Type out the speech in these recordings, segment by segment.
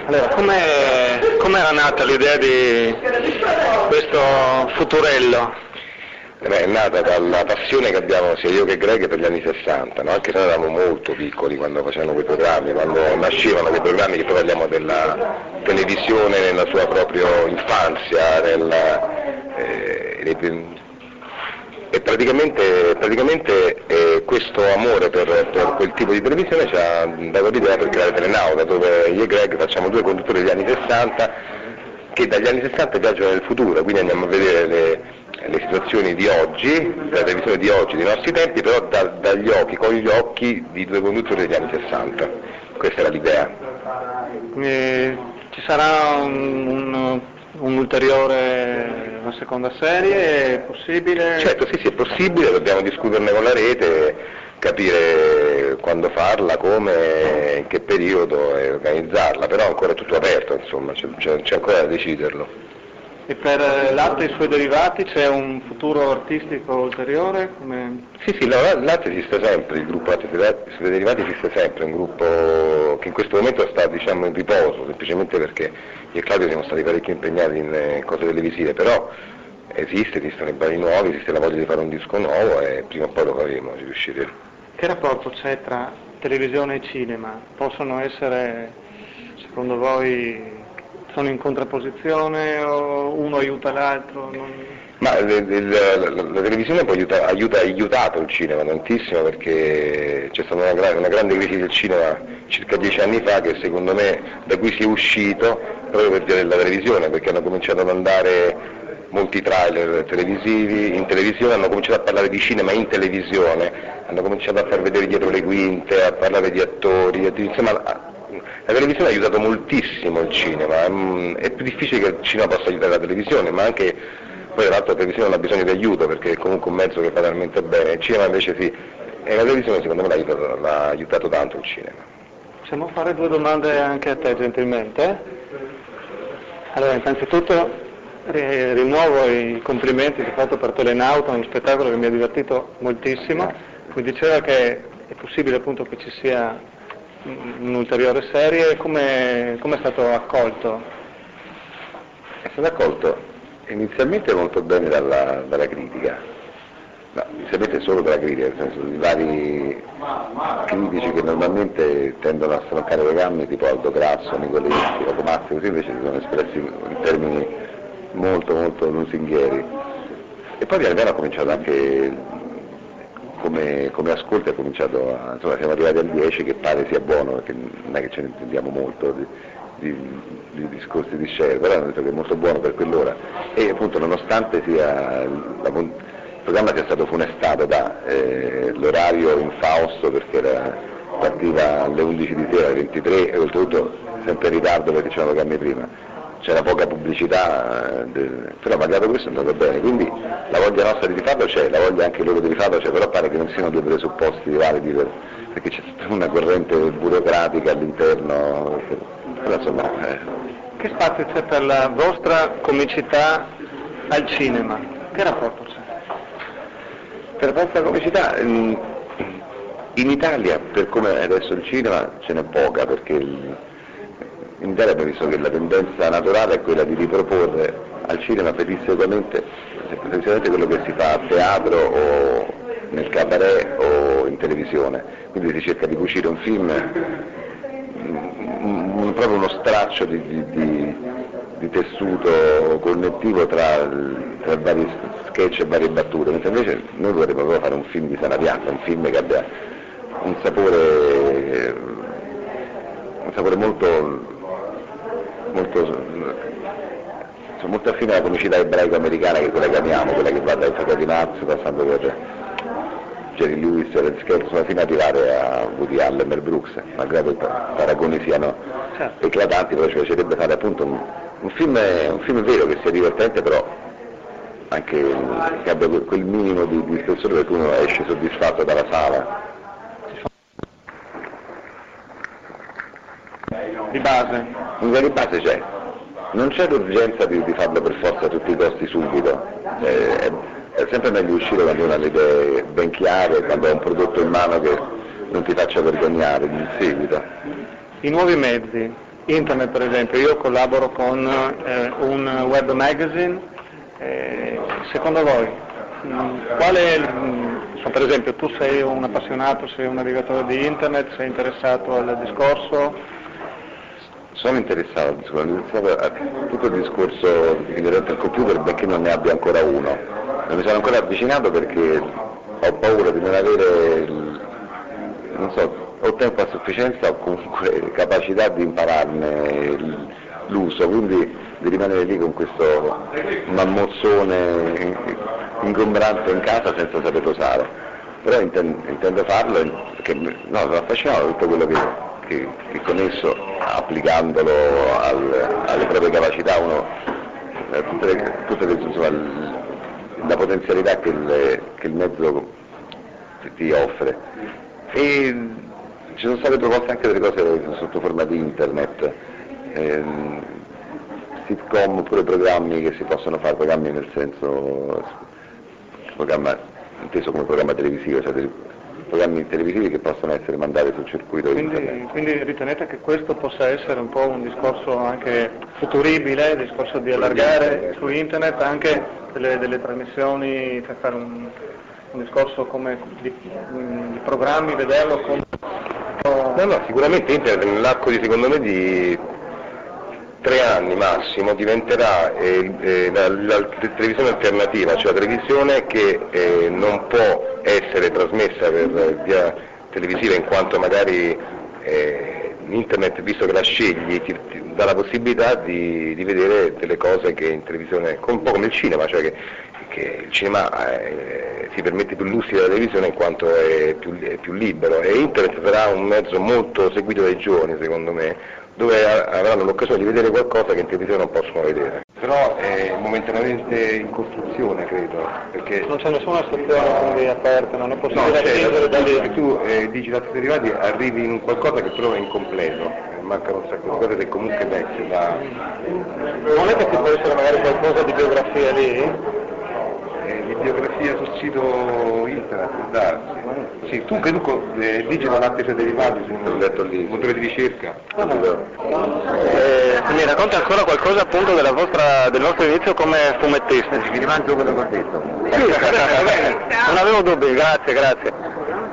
Allora, come era nata l'idea di questo futurello? È nata dalla passione che abbiamo sia io che Greg per gli anni 60, no? Anche noi eravamo molto piccoli quando facevano quei programmi, quando nascevano quei programmi che poi parliamo della televisione nella sua propria infanzia, e praticamente questo amore per quel tipo di televisione ci ha dato l'idea per creare Telenauta, dove io e Greg facciamo due conduttori degli anni 60 che dagli anni 60 viaggiano nel futuro, quindi andiamo a vedere le situazioni di oggi, la televisione di oggi, dei nostri tempi, però con gli occhi di due conduttori degli anni 60. Questa era l'idea. Ci sarà una seconda serie? È possibile? Certo, sì, è possibile, dobbiamo discuterne con la rete, capire quando farla, come, in che periodo e organizzarla, però ancora è tutto aperto, insomma, c'è ancora da deciderlo. E per l'arte e i suoi derivati c'è un futuro artistico ulteriore? Sì, l'arte esiste sempre, il gruppo arte e suoi derivati esiste sempre, è un gruppo che in questo momento sta in riposo, semplicemente perché io e Claudio siamo stati parecchio impegnati in cose televisive, però esistono i brani nuovi, esiste la voglia di fare un disco nuovo e prima o poi lo faremo, ci riusciremo. Che rapporto c'è tra televisione e cinema? Possono essere, secondo voi, sono in contrapposizione o uno aiuta l'altro? Ma la televisione ha aiutato il cinema tantissimo, perché c'è stata una grande crisi del cinema circa 10 anni fa, che secondo me da cui si è uscito proprio per via della televisione, perché hanno cominciato ad andare molti trailer televisivi in televisione, hanno cominciato a parlare di cinema in televisione, hanno cominciato a far vedere dietro le quinte, a parlare di attori, insomma la televisione ha aiutato moltissimo il cinema, è più difficile che il cinema possa aiutare la televisione, ma anche poi tra l'altro la televisione non ha bisogno di aiuto perché è comunque un mezzo che fa talmente bene, il cinema invece sì, e la televisione secondo me l'ha aiutato tanto il cinema. Possiamo fare due domande anche a te gentilmente? Allora, innanzitutto rinnovo i complimenti che hai fatto per Telenauta, uno spettacolo che mi ha divertito moltissimo. Mi diceva che è possibile appunto che ci sia un'ulteriore serie, come è stato accolto? È stato accolto inizialmente molto bene dalla critica, ma inizialmente solo dalla critica, nel senso di vari critici che normalmente tendono a stroncare le gambe, tipo Aldo Grasso, Nicoletti, Rocco Mazzi, così invece si sono espressi in termini molto molto lusinghieri. E poi piano piano ha cominciato anche come ascolto, insomma siamo arrivati al 10 che pare sia buono, perché non è che ce ne intendiamo molto di discorsi di share, però hanno detto che è molto buono per quell'ora, e appunto nonostante il programma sia stato funestato da l'orario infausto, perché partiva alle 11 di sera, alle 23, e oltretutto sempre in ritardo perché c'erano programmi prima, c'era poca pubblicità, però malgrado questo è andato bene, quindi la voglia nostra di rifarlo c'è, la voglia anche loro di rifarlo c'è, però pare che non siano due presupposti validi, perché c'è tutta una corrente burocratica all'interno, però insomma... Che spazio c'è per la vostra comicità al cinema? Che rapporto c'è? Per la vostra comicità, in Italia, per come è adesso il cinema, ce n'è poca, perché in Italia abbiamo visto che la tendenza naturale è quella di riproporre al cinema pedissequamente quello che si fa a teatro o nel cabaret o in televisione, quindi si cerca di cucire un film, proprio uno straccio di tessuto connettivo tra vari sketch e varie battute, mentre invece noi vorremmo proprio fare un film di sana pianta, un film che abbia un sapore molto affine alla comicità ebraico-americana, che è quella che amiamo, quella che va dai Fratelli Marx passando per Jerry Lewis, Red Skelton, fino ad arrivare a Woody Allen, Mel Brooks, malgrado i paragoni siano eclatanti, però ci piacerebbe fare appunto un film vero, che sia divertente, però anche che abbia quel minimo di spessore per cui uno esce soddisfatto dalla sala. Di base? Un'idea di base c'è, non c'è l'urgenza di farlo per forza a tutti i costi subito, è sempre meglio uscire quando uno ha le idee ben chiare, quando ha un prodotto in mano che non ti faccia vergognare in seguito. I nuovi mezzi, internet, per esempio, io collaboro con un web magazine, secondo voi per esempio tu sei un appassionato, sei un navigatore di internet, sei interessato al discorso? Sono interessato a tutto il discorso inerente al computer, benché non ne abbia ancora uno. Non mi sono ancora avvicinato perché ho paura di non avere, o tempo a sufficienza o comunque capacità di impararne l'uso, quindi di rimanere lì con questo mammozzone ingombrante in casa senza saperlo usare. Però intendo farlo perché sono affascinato da tutto quello che con esso, applicandolo alle proprie capacità, la potenzialità che il mezzo ti offre. E ci sono state proposte anche delle cose sotto forma di internet, sitcom oppure programmi che si possono fare, programmi nel senso programma inteso come programma televisivo, cioè programmi televisivi che possono essere mandati sul circuito internet. Quindi ritenete che questo possa essere un po' un discorso anche futuribile, il discorso di allargare su internet anche delle trasmissioni, per fare un discorso come di programmi, vederlo come... No, sicuramente internet nell'arco di, secondo me, di 3 anni massimo diventerà la televisione alternativa, cioè la televisione che non può essere trasmessa per via televisiva in quanto magari internet, visto che la scegli, ti dà la possibilità di vedere delle cose che in televisione, un po' come il cinema, cioè che il cinema si permette più lussi della televisione in quanto è più libero, e internet sarà un mezzo molto seguito dai giovani, secondo me, dove avranno l'occasione di vedere qualcosa che in televisione non possono vedere. Però è momentaneamente in costruzione, credo, perché non c'è nessuna stazione quindi aperta, non è possibile attingere da lì. Tu dici dati derivati, arrivi in qualcosa che però è incompleto, mancano un sacco di cose che comunque vecchie da... Non è che ci può essere magari qualcosa di biografia lì? Di biografia sul sito internet, può darsi. Sì, tu digital latte e derivati sul motore di ricerca. Mi racconta ancora qualcosa appunto del vostro inizio come fumettista? Mi rimango quello che ho detto. Sì, non avevo dubbi, grazie.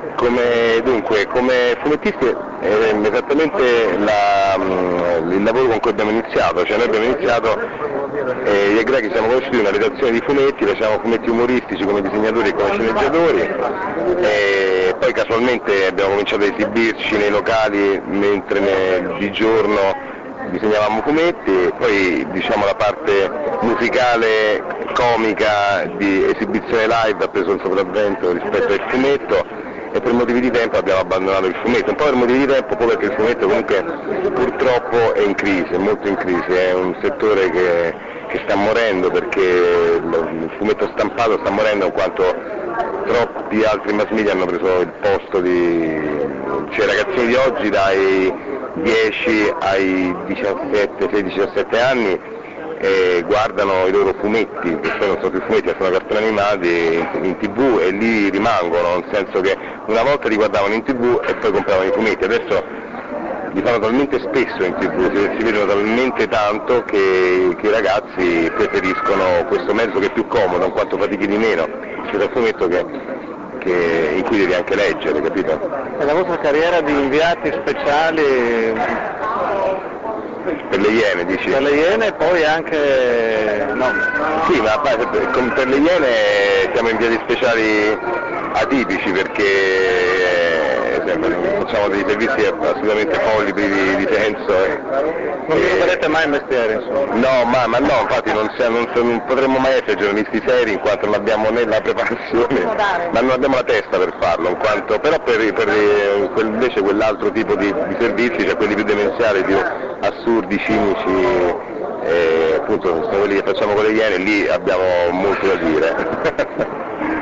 Come fumettisti è esattamente il lavoro con cui abbiamo iniziato, cioè noi abbiamo iniziato, io e Greg siamo conosciuti in una redazione di fumetti, facevamo fumetti umoristici come disegnatori e come sceneggiatori, e poi casualmente abbiamo cominciato a esibirci nei locali mentre di giorno disegnavamo fumetti, poi la parte musicale, comica di esibizione live ha preso il sopravvento rispetto al fumetto, e per motivi di tempo abbiamo abbandonato il fumetto, un po' per motivi di tempo, poi perché il fumetto comunque purtroppo è in crisi, è molto in crisi, è un settore che sta morendo perché il fumetto stampato sta morendo in quanto troppi altri mass media hanno preso il posto cioè i ragazzini di oggi dai 10 ai 16-17 anni guardano i loro fumetti, che poi non sono più fumetti, sono cartoni animati in TV, e lì rimangono, nel senso che una volta li guardavano in TV e poi compravano i fumetti, adesso li fanno talmente spesso in TV, si vedono talmente tanto che i ragazzi preferiscono questo mezzo che è più comodo, in quanto fatichi di meno, c'è il fumetto in cui devi anche leggere, capito? E la vostra carriera di inviati speciali? Per le Iene, dici? Per le Iene e poi anche... no. Sì, ma per le Iene siamo inviati speciali atipici perché facciamo dei servizi assolutamente folli, privi di senso. Non vi farete mai il mestiere, insomma? No, ma no, infatti non potremmo mai essere giornalisti seri in quanto non abbiamo né la preparazione, ma non abbiamo la testa per farlo, in quanto, però invece quell'altro tipo di servizi, cioè quelli più demenziali, più assurdi, cinici, appunto sono quelli che facciamo con le Iene, lì abbiamo molto da dire.